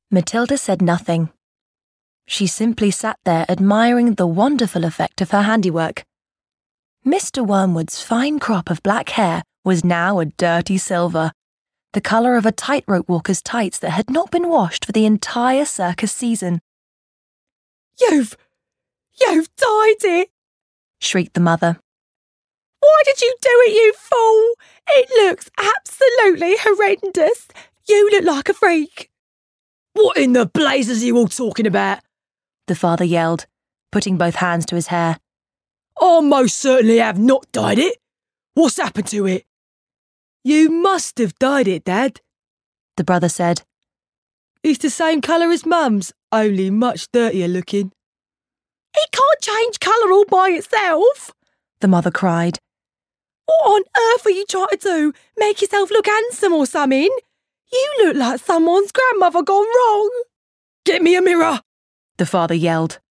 Matilda said nothing. She simply sat there admiring the wonderful effect of her handiwork. Mr. Wormwood's fine crop of black hair was now a dirty silver, the colour of a tightrope walker's tights that had not been washed for the entire circus season. You've dyed it!" shrieked the mother. "Why did you do it, you fool? It looks absolutely horrendous. You look like a freak." "What in the blazes are you all talking about?" the father yelled, putting both hands to his hair. "I most certainly have not dyed it. What's happened to it?" "You must have dyed it, Dad," the brother said. "It's the same colour as Mum's, only much dirtier looking." "It can't change colour all by itself," the mother cried. "What on earth are you trying to do? Make yourself look handsome or something? You look like someone's grandmother gone wrong." "Get me a mirror," the father yelled.